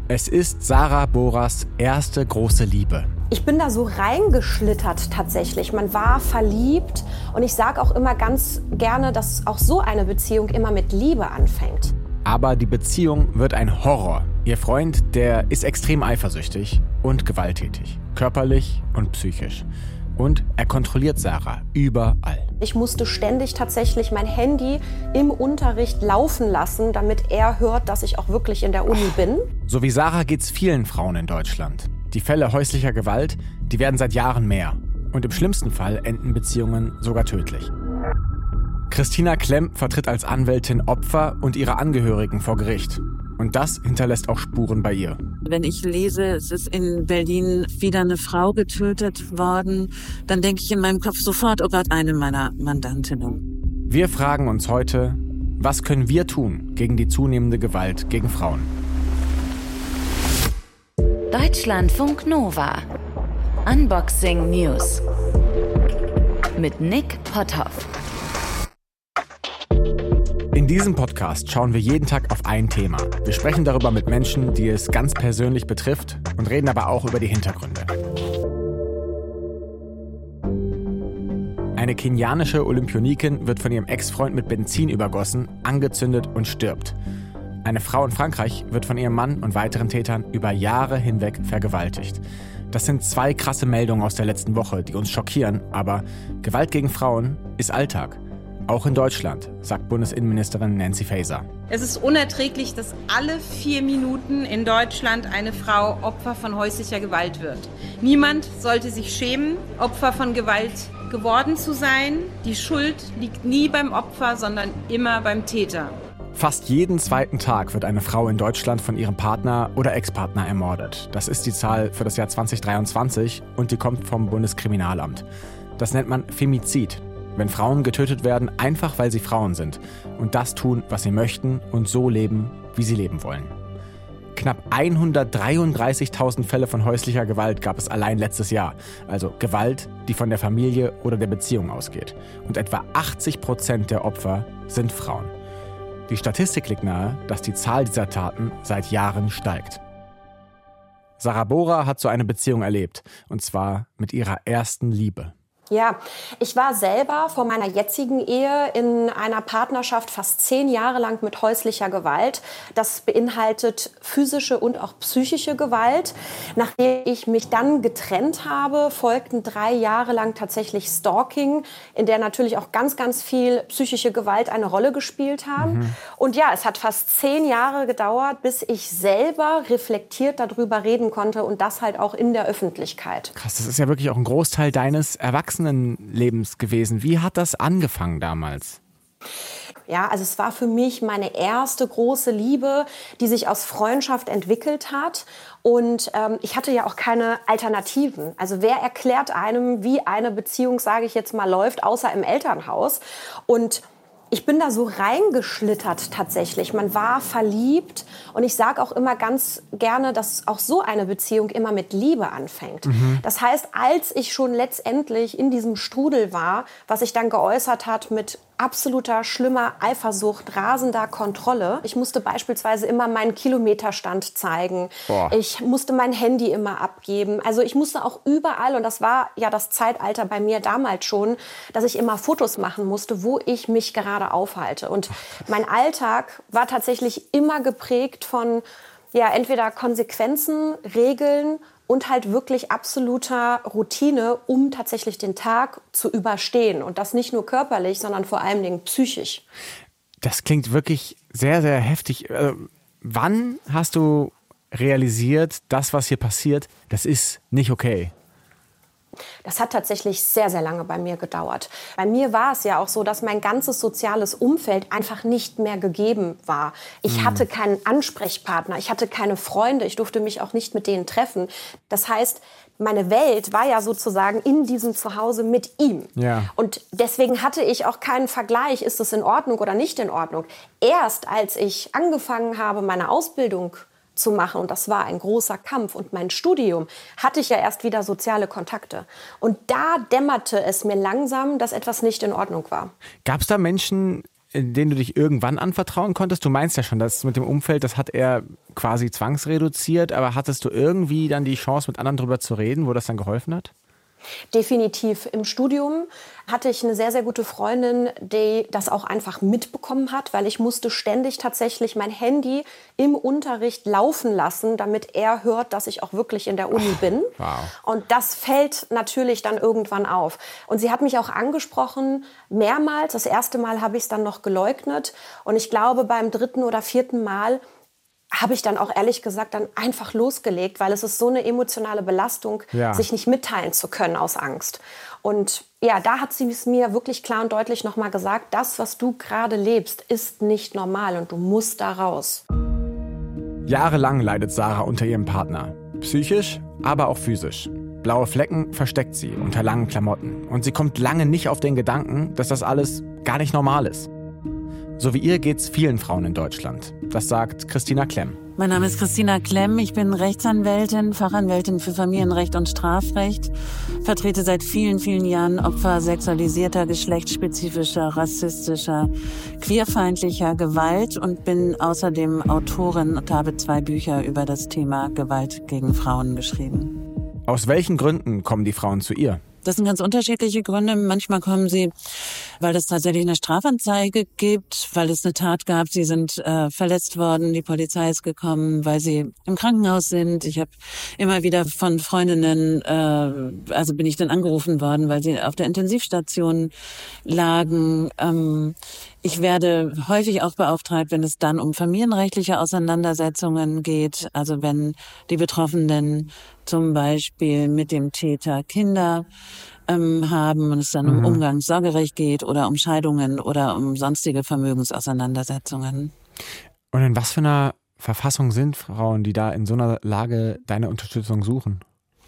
Es ist Sarah Boras erste große Liebe. Ich bin da so reingeschlittert tatsächlich. Man war verliebt und ich sage auch immer ganz gerne, dass auch so eine Beziehung immer mit Liebe anfängt. Aber die Beziehung wird ein Horror. Ihr Freund, der ist extrem eifersüchtig und gewalttätig, körperlich und psychisch. Und er kontrolliert Sarah überall. Ich musste ständig tatsächlich mein Handy im Unterricht laufen lassen, damit er hört, dass ich auch wirklich in der Uni bin. So wie Sarah geht's vielen Frauen in Deutschland. Die Fälle häuslicher Gewalt, die werden seit Jahren mehr. Und im schlimmsten Fall enden Beziehungen sogar tödlich. Christina Klemm vertritt als Anwältin Opfer und ihre Angehörigen vor Gericht. Und das hinterlässt auch Spuren bei ihr. Wenn ich lese, es ist in Berlin wieder eine Frau getötet worden, dann denke ich in meinem Kopf sofort, oh Gott, eine meiner Mandantinnen. Wir fragen uns heute, was können wir tun gegen die zunehmende Gewalt gegen Frauen? Deutschlandfunk Nova. Unboxing News. Mit Nick Potthoff. In diesem Podcast schauen wir jeden Tag auf ein Thema. Wir sprechen darüber mit Menschen, die es ganz persönlich betrifft und reden aber auch über die Hintergründe. Eine kenianische Olympionikin wird von ihrem Ex-Freund mit Benzin übergossen, angezündet und stirbt. Eine Frau in Frankreich wird von ihrem Mann und weiteren Tätern über Jahre hinweg vergewaltigt. Das sind 2 krasse Meldungen aus der letzten Woche, die uns schockieren, aber Gewalt gegen Frauen ist Alltag. Auch in Deutschland, sagt Bundesinnenministerin Nancy Faeser. Es ist unerträglich, dass alle 4 Minuten in Deutschland eine Frau Opfer von häuslicher Gewalt wird. Niemand sollte sich schämen, Opfer von Gewalt geworden zu sein. Die Schuld liegt nie beim Opfer, sondern immer beim Täter. Fast jeden zweiten Tag wird eine Frau in Deutschland von ihrem Partner oder Ex-Partner ermordet. Das ist die Zahl für das Jahr 2023 und die kommt vom Bundeskriminalamt. Das nennt man Femizid. Wenn Frauen getötet werden, einfach weil sie Frauen sind und das tun, was sie möchten und so leben, wie sie leben wollen. Knapp 133.000 Fälle von häuslicher Gewalt gab es allein letztes Jahr. Also Gewalt, die von der Familie oder der Beziehung ausgeht. Und etwa 80% der Opfer sind Frauen. Die Statistik legt nahe, dass die Zahl dieser Taten seit Jahren steigt. Sarah Bora hat so eine Beziehung erlebt, und zwar mit ihrer ersten Liebe. Ja, ich war selber vor meiner jetzigen Ehe in einer Partnerschaft fast 10 Jahre lang mit häuslicher Gewalt. Das beinhaltet physische und auch psychische Gewalt. Nachdem ich mich dann getrennt habe, folgten 3 Jahre lang tatsächlich Stalking, in der natürlich auch ganz, ganz viel psychische Gewalt eine Rolle gespielt hat. Und ja, es hat fast 10 Jahre gedauert, bis ich selber reflektiert darüber reden konnte und das halt auch in der Öffentlichkeit. Krass, das ist ja wirklich auch ein Großteil deines Erwachsenenlebens gewesen. Wie hat das angefangen damals? Ja, also es war für mich meine erste große Liebe, die sich aus Freundschaft entwickelt hat. Und ich hatte ja auch keine Alternativen. Also wer erklärt einem, wie eine Beziehung, sage ich jetzt mal, läuft, außer im Elternhaus? Und ich bin da so reingeschlittert tatsächlich. Man war verliebt und ich sage auch immer ganz gerne, dass auch so eine Beziehung immer mit Liebe anfängt. Das heißt, als ich schon letztendlich in diesem Strudel war, was sich dann geäußert hat mit absoluter schlimmer Eifersucht, rasender Kontrolle. Ich musste beispielsweise immer meinen Kilometerstand zeigen. Boah. Ich musste mein Handy immer abgeben. Also ich musste auch überall, und das war ja das Zeitalter bei mir damals schon, dass ich immer Fotos machen musste, wo ich mich gerade aufhalte. Und mein Alltag war tatsächlich immer geprägt von ja, entweder Konsequenzen, Regeln und halt wirklich absoluter Routine, um tatsächlich den Tag zu überstehen. Und das nicht nur körperlich, sondern vor allen Dingen psychisch. Das klingt wirklich sehr, sehr heftig. Wann hast du realisiert, das, was hier passiert, das ist nicht okay? Das hat tatsächlich sehr, sehr lange bei mir gedauert. Bei mir war es ja auch so, dass mein ganzes soziales Umfeld einfach nicht mehr gegeben war. Ich hatte keinen Ansprechpartner, ich hatte keine Freunde, ich durfte mich auch nicht mit denen treffen. Das heißt, meine Welt war ja sozusagen in diesem Zuhause mit ihm. Ja. Und deswegen hatte ich auch keinen Vergleich, ist es in Ordnung oder nicht in Ordnung. Erst als ich angefangen habe, meine Ausbildung zu machen, und das war ein großer Kampf, und mein Studium, hatte ich ja erst wieder soziale Kontakte. Und da dämmerte es mir langsam, dass etwas nicht in Ordnung war. Gab es da Menschen, denen du dich irgendwann anvertrauen konntest? Du meinst ja schon, das mit dem Umfeld, das hat er quasi zwangsreduziert, aber hattest du irgendwie dann die Chance, mit anderen drüber zu reden, wo das dann geholfen hat? Definitiv. Im Studium hatte ich eine sehr, sehr gute Freundin, die das auch einfach mitbekommen hat, weil ich musste ständig tatsächlich mein Handy im Unterricht laufen lassen, damit er hört, dass ich auch wirklich in der Uni bin. Wow. Und das fällt natürlich dann irgendwann auf. Und sie hat mich auch angesprochen, mehrmals. Das erste Mal habe ich es dann noch geleugnet. Und ich glaube, beim 3. oder 4. Mal habe ich dann auch ehrlich gesagt dann einfach losgelegt, weil es ist so eine emotionale Belastung, sich nicht mitteilen zu können aus Angst. Und ja, da hat sie es mir wirklich klar und deutlich nochmal gesagt, das, was du gerade lebst, ist nicht normal und du musst da raus. Jahrelang leidet Sarah unter ihrem Partner. Psychisch, aber auch physisch. Blaue Flecken versteckt sie unter langen Klamotten. Und sie kommt lange nicht auf den Gedanken, dass das alles gar nicht normal ist. So wie ihr geht's vielen Frauen in Deutschland. Das sagt Christina Klemm. Mein Name ist Christina Klemm. Ich bin Rechtsanwältin, Fachanwältin für Familienrecht und Strafrecht. Vertrete seit vielen, vielen Jahren Opfer sexualisierter, geschlechtsspezifischer, rassistischer, queerfeindlicher Gewalt und bin außerdem Autorin und habe 2 Bücher über das Thema Gewalt gegen Frauen geschrieben. Aus welchen Gründen kommen die Frauen zu ihr? Das sind ganz unterschiedliche Gründe. Manchmal kommen sie, weil es tatsächlich eine Strafanzeige gibt, weil es eine Tat gab, sie sind verletzt worden, die Polizei ist gekommen, weil sie im Krankenhaus sind. Ich habe immer wieder von Freundinnen, also bin ich dann angerufen worden, weil sie auf der Intensivstation lagen. Ich werde häufig auch beauftragt, wenn es dann um familienrechtliche Auseinandersetzungen geht, also wenn die Betroffenen zum Beispiel mit dem Täter Kinder haben und es dann um Umgangssorgerecht geht oder um Scheidungen oder um sonstige Vermögensauseinandersetzungen. Und in was für einer Verfassung sind Frauen, die da in so einer Lage deine Unterstützung suchen?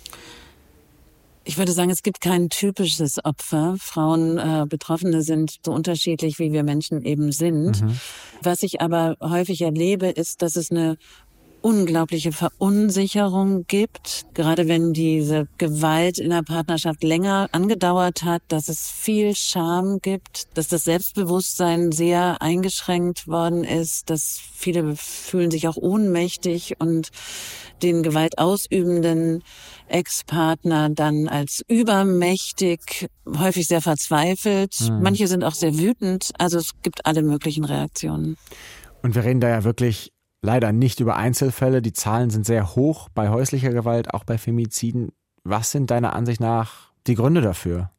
Ich würde sagen, es gibt kein typisches Opfer. Frauen, Betroffene sind so unterschiedlich, wie wir Menschen eben sind. Was ich aber häufig erlebe, ist, dass es eine unglaubliche Verunsicherung gibt, gerade wenn diese Gewalt in der Partnerschaft länger angedauert hat, dass es viel Scham gibt, dass das Selbstbewusstsein sehr eingeschränkt worden ist, dass viele fühlen sich auch ohnmächtig und den gewaltausübenden Ex-Partner dann als übermächtig, häufig sehr verzweifelt. Manche sind auch sehr wütend, also es gibt alle möglichen Reaktionen. Und wir reden da ja wirklich leider nicht über Einzelfälle. Die Zahlen sind sehr hoch bei häuslicher Gewalt, auch bei Femiziden. Was sind deiner Ansicht nach die Gründe dafür?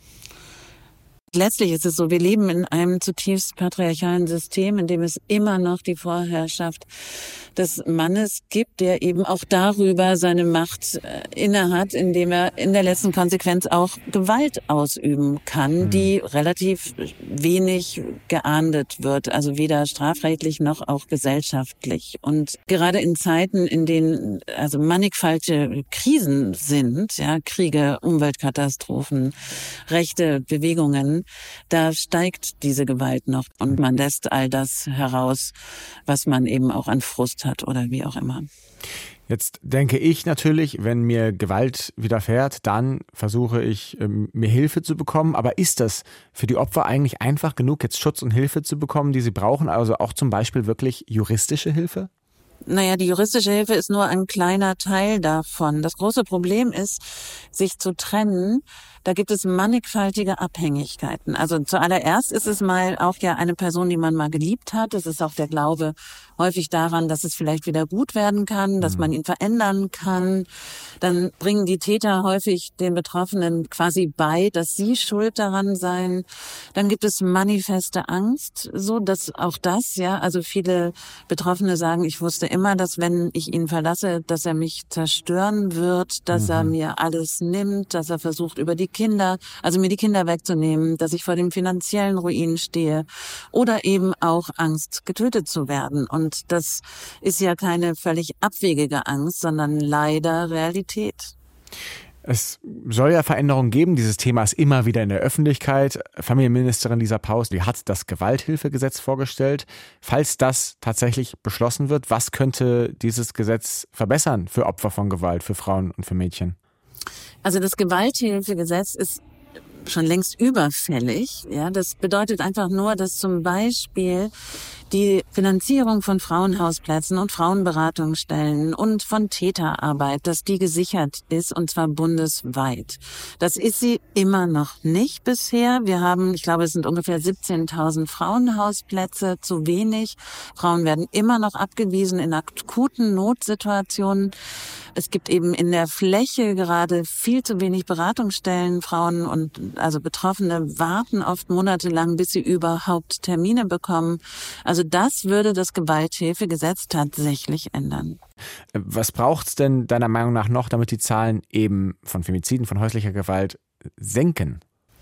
Letztlich ist es so, wir leben in einem zutiefst patriarchalen System, in dem es immer noch die Vorherrschaft des Mannes gibt, der eben auch darüber seine Macht innehat, indem er in der letzten Konsequenz auch Gewalt ausüben kann, die relativ wenig geahndet wird, also weder strafrechtlich noch auch gesellschaftlich. Und gerade in Zeiten, in denen also mannigfaltige Krisen sind, ja, Kriege, Umweltkatastrophen, rechte Bewegungen, da steigt diese Gewalt noch und man lässt all das heraus, was man eben auch an Frust hat oder wie auch immer. Jetzt denke ich natürlich, wenn mir Gewalt widerfährt, dann versuche ich, mir Hilfe zu bekommen. Aber ist das für die Opfer eigentlich einfach genug, jetzt Schutz und Hilfe zu bekommen, die sie brauchen? Also auch zum Beispiel wirklich juristische Hilfe? Naja, die juristische Hilfe ist nur ein kleiner Teil davon. Das große Problem ist, sich zu trennen. Da gibt es mannigfaltige Abhängigkeiten. Also zuallererst ist es mal auch ja eine Person, die man mal geliebt hat. Es ist auch der Glaube häufig daran, dass es vielleicht wieder gut werden kann, dass man ihn verändern kann. Dann bringen die Täter häufig den Betroffenen quasi bei, dass sie schuld daran seien. Dann gibt es manifeste Angst, so dass auch das, ja, also viele Betroffene sagen, ich wusste immer, dass wenn ich ihn verlasse, dass er mich zerstören wird, dass er mir alles nimmt, dass er versucht über die Kinder, also mir die Kinder wegzunehmen, dass ich vor dem finanziellen Ruin stehe oder eben auch Angst, getötet zu werden. Und das ist ja keine völlig abwegige Angst, sondern leider Realität. Es soll ja Veränderungen geben. Dieses Thema ist immer wieder in der Öffentlichkeit. Familienministerin Lisa Paus, die hat das Gewalthilfegesetz vorgestellt. Falls das tatsächlich beschlossen wird, was könnte dieses Gesetz verbessern für Opfer von Gewalt, für Frauen und für Mädchen? Also das Gewalthilfegesetz ist schon längst überfällig. Ja, das bedeutet einfach nur, dass zum Beispiel Die Finanzierung von Frauenhausplätzen und Frauenberatungsstellen und von Täterarbeit, dass die gesichert ist, und zwar bundesweit. Das ist sie immer noch nicht bisher. Wir haben, ich glaube, es sind ungefähr 17.000 Frauenhausplätze, zu wenig. Frauen werden immer noch abgewiesen in akuten Notsituationen. Es gibt eben in der Fläche gerade viel zu wenig Beratungsstellen. Frauen und also Betroffene warten oft monatelang, bis sie überhaupt Termine bekommen. Also das würde das Gewalthilfegesetz tatsächlich ändern. Was braucht's denn deiner Meinung nach noch, damit die Zahlen eben von Femiziden, von häuslicher Gewalt senken?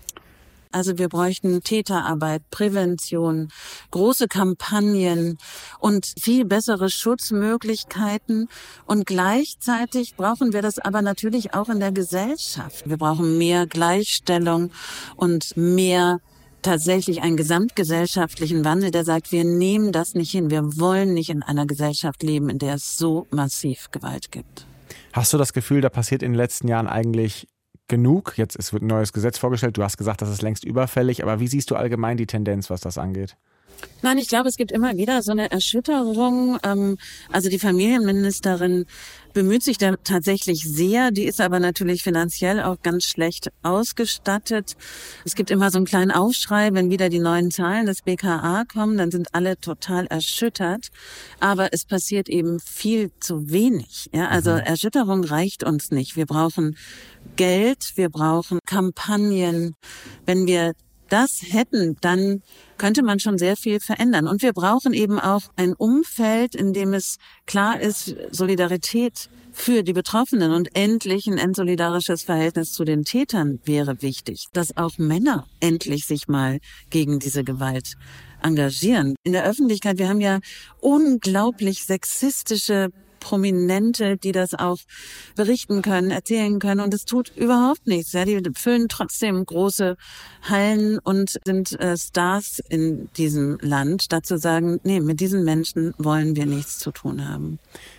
Also wir bräuchten Täterarbeit, Prävention, große Kampagnen und viel bessere Schutzmöglichkeiten. Und gleichzeitig brauchen wir das aber natürlich auch in der Gesellschaft. Wir brauchen mehr Gleichstellung und mehr tatsächlich einen gesamtgesellschaftlichen Wandel, der sagt, wir nehmen das nicht hin. Wir wollen nicht in einer Gesellschaft leben, in der es so massiv Gewalt gibt. Hast du das Gefühl, da passiert in den letzten Jahren eigentlich genug? Jetzt wird ein neues Gesetz vorgestellt. Du hast gesagt, das ist längst überfällig. Aber wie siehst du allgemein die Tendenz, was das angeht? Nein, ich glaube, es gibt immer wieder so eine Erschütterung. Also die Familienministerin bemüht sich da tatsächlich sehr. Die ist aber natürlich finanziell auch ganz schlecht ausgestattet. Es gibt immer so einen kleinen Aufschrei, wenn wieder die neuen Zahlen des BKA kommen, dann sind alle total erschüttert. Aber es passiert eben viel zu wenig. Ja, also Erschütterung reicht uns nicht. Wir brauchen Geld, wir brauchen Kampagnen. Wenn wir das hätten, dann könnte man schon sehr viel verändern. Und wir brauchen eben auch ein Umfeld, in dem es klar ist, Solidarität für die Betroffenen und endlich ein entsolidarisches Verhältnis zu den Tätern wäre wichtig. Dass auch Männer endlich sich mal gegen diese Gewalt engagieren. In der Öffentlichkeit, wir haben ja unglaublich sexistische Prominente, die das auch berichten können, erzählen können, und es tut überhaupt nichts. Ja, die füllen trotzdem große Hallen und sind Stars in diesem Land, statt zu sagen, nee, mit diesen Menschen wollen wir nichts zu tun haben.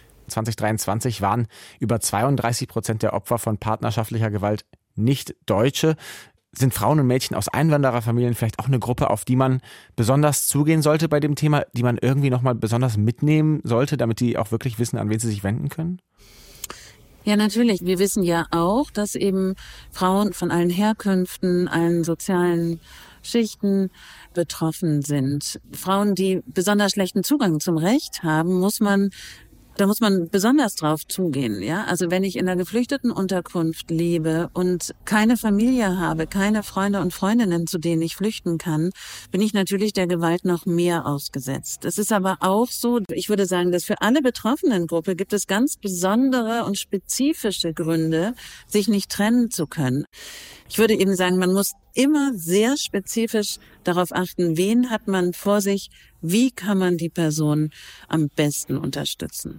2023 waren über 32% der Opfer von partnerschaftlicher Gewalt nicht Deutsche. Sind Frauen und Mädchen aus Einwandererfamilien vielleicht auch eine Gruppe, auf die man besonders zugehen sollte bei dem Thema, die man irgendwie nochmal besonders mitnehmen sollte, damit die auch wirklich wissen, an wen sie sich wenden können? Ja, natürlich. Wir wissen ja auch, dass eben Frauen von allen Herkünften, allen sozialen Schichten betroffen sind. Frauen, die besonders schlechten Zugang zum Recht haben, da muss man besonders drauf zugehen, ja. Also wenn ich in einer geflüchteten Unterkunft lebe und keine Familie habe, keine Freunde und Freundinnen, zu denen ich flüchten kann, bin ich natürlich der Gewalt noch mehr ausgesetzt. Es ist aber auch so, ich würde sagen, dass für alle Betroffenengruppe gibt es ganz besondere und spezifische Gründe, sich nicht trennen zu können. Ich würde eben sagen, man muss immer sehr spezifisch darauf achten, wen hat man vor sich, wie kann man die Person am besten unterstützen.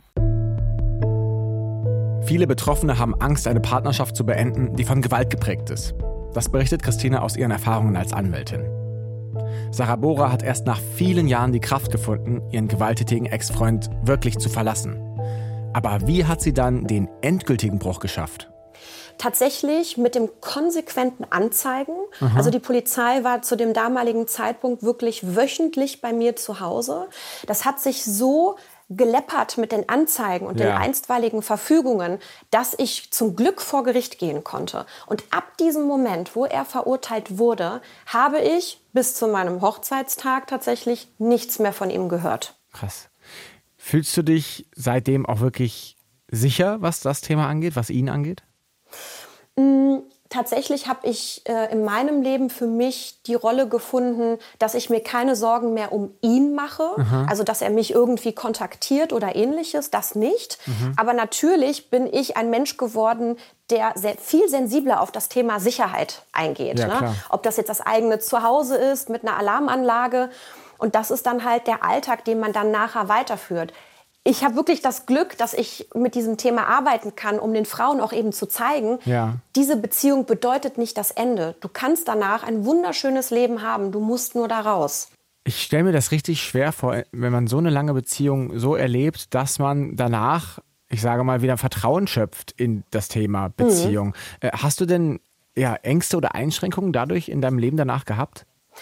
Viele Betroffene haben Angst, eine Partnerschaft zu beenden, die von Gewalt geprägt ist. Das berichtet Christina aus ihren Erfahrungen als Anwältin. Sarah Bohrer hat erst nach vielen Jahren die Kraft gefunden, ihren gewalttätigen Ex-Freund wirklich zu verlassen. Aber wie hat sie dann den endgültigen Bruch geschafft? Tatsächlich mit dem konsequenten Anzeigen. Also die Polizei war zu dem damaligen Zeitpunkt wirklich wöchentlich bei mir zu Hause. Das hat sich so geleppert mit den Anzeigen und den einstweiligen Verfügungen, dass ich zum Glück vor Gericht gehen konnte. Und ab diesem Moment, wo er verurteilt wurde, habe ich bis zu meinem Hochzeitstag tatsächlich nichts mehr von ihm gehört. Krass. Fühlst du dich seitdem auch wirklich sicher, was das Thema angeht, was ihn angeht? Tatsächlich habe ich in meinem Leben für mich die Rolle gefunden, dass ich mir keine Sorgen mehr um ihn mache. Also, dass er mich irgendwie kontaktiert oder ähnliches, das nicht. Aber natürlich bin ich ein Mensch geworden, der sehr viel sensibler auf das Thema Sicherheit eingeht. Ja, ne? Ob das jetzt das eigene Zuhause ist mit einer Alarmanlage. Und das ist dann halt der Alltag, den man dann nachher weiterführt. Ich habe wirklich das Glück, dass ich mit diesem Thema arbeiten kann, um den Frauen auch eben zu zeigen, diese Beziehung bedeutet nicht das Ende. Du kannst danach ein wunderschönes Leben haben, du musst nur da raus. Ich stelle mir das richtig schwer vor, wenn man so eine lange Beziehung so erlebt, dass man danach, ich sage mal, wieder Vertrauen schöpft in das Thema Beziehung. Hast du denn Ängste oder Einschränkungen dadurch in deinem Leben danach gehabt?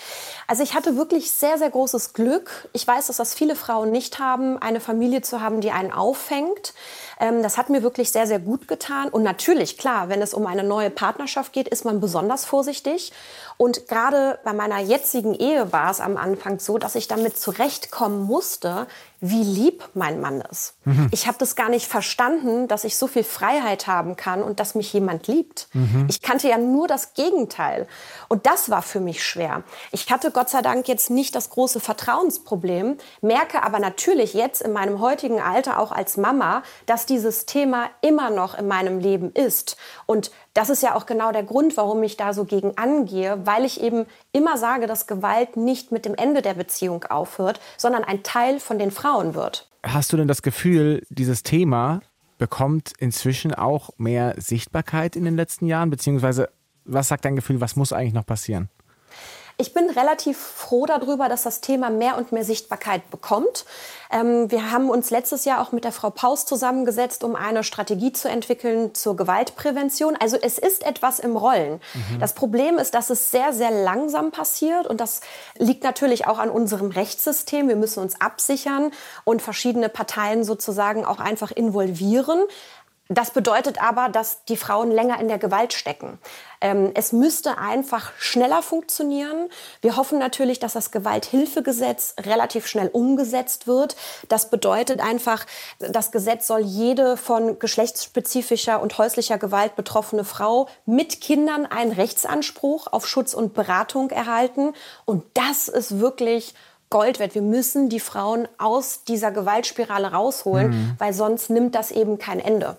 Also ich hatte wirklich sehr, sehr großes Glück. Ich weiß, dass das viele Frauen nicht haben, eine Familie zu haben, die einen auffängt. Das hat mir wirklich sehr, sehr gut getan. Und natürlich, klar, wenn es um eine neue Partnerschaft geht, ist man besonders vorsichtig. Und gerade bei meiner jetzigen Ehe war es am Anfang so, dass ich damit zurechtkommen musste, wie lieb mein Mann ist. Ich habe das gar nicht verstanden, dass ich so viel Freiheit haben kann und dass mich jemand liebt. Ich kannte ja nur das Gegenteil. Und das war für mich schwer. Ich hatte Gott sei Dank jetzt nicht das große Vertrauensproblem, merke aber natürlich jetzt in meinem heutigen Alter auch als Mama, dass dieses Thema immer noch in meinem Leben ist. Und das ist ja auch genau der Grund, warum ich da so gegen angehe, weil ich eben immer sage, dass Gewalt nicht mit dem Ende der Beziehung aufhört, sondern ein Teil von den Frauen wird. Hast du denn das Gefühl, dieses Thema bekommt inzwischen auch mehr Sichtbarkeit in den letzten Jahren? Beziehungsweise, was sagt dein Gefühl, was muss eigentlich noch passieren? Ich bin relativ froh darüber, dass das Thema mehr und mehr Sichtbarkeit bekommt. Wir haben uns letztes Jahr auch mit der Frau Paus zusammengesetzt, um eine Strategie zu entwickeln zur Gewaltprävention. Also es ist etwas im Rollen. Das Problem ist, dass es sehr, sehr langsam passiert. Und das liegt natürlich auch an unserem Rechtssystem. Wir müssen uns absichern und verschiedene Parteien sozusagen auch einfach involvieren. Das bedeutet aber, dass die Frauen länger in der Gewalt stecken. Es müsste einfach schneller funktionieren. Wir hoffen natürlich, dass das Gewalthilfegesetz relativ schnell umgesetzt wird. Das bedeutet einfach, das Gesetz soll jede von geschlechtsspezifischer und häuslicher Gewalt betroffene Frau mit Kindern einen Rechtsanspruch auf Schutz und Beratung erhalten. Und das ist wirklich Gold wert. Wir müssen die Frauen aus dieser Gewaltspirale rausholen, weil sonst nimmt das eben kein Ende.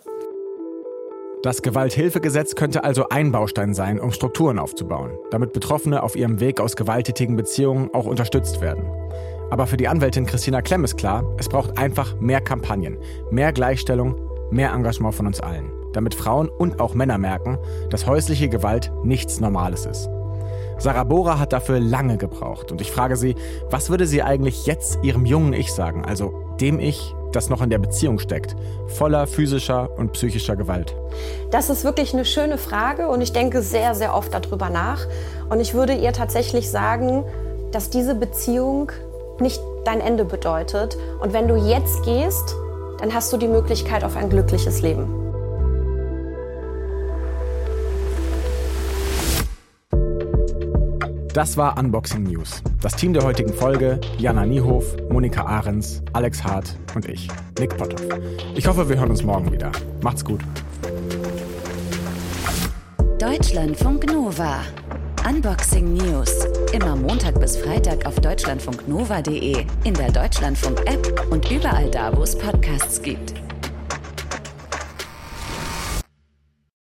Das Gewalthilfegesetz könnte also ein Baustein sein, um Strukturen aufzubauen, damit Betroffene auf ihrem Weg aus gewalttätigen Beziehungen auch unterstützt werden. Aber für die Anwältin Christina Klemm ist klar, es braucht einfach mehr Kampagnen, mehr Gleichstellung, mehr Engagement von uns allen, damit Frauen und auch Männer merken, dass häusliche Gewalt nichts Normales ist. Sarah Bohrer hat dafür lange gebraucht und ich frage sie, was würde sie eigentlich jetzt ihrem jungen Ich sagen, also dem Ich, das noch in der Beziehung steckt, voller physischer und psychischer Gewalt? Das ist wirklich eine schöne Frage und ich denke sehr, sehr oft darüber nach. Und ich würde ihr tatsächlich sagen, dass diese Beziehung nicht dein Ende bedeutet. Und wenn du jetzt gehst, dann hast du die Möglichkeit auf ein glückliches Leben. Das war Unboxing News. Das Team der heutigen Folge: Jana Niehof, Monika Ahrens, Alex Hart und ich, Nick Potthoff. Ich hoffe, wir hören uns morgen wieder. Macht's gut. Deutschlandfunk Nova. Unboxing News. Immer Montag bis Freitag auf deutschlandfunknova.de, in der Deutschlandfunk-App und überall da, wo es Podcasts gibt.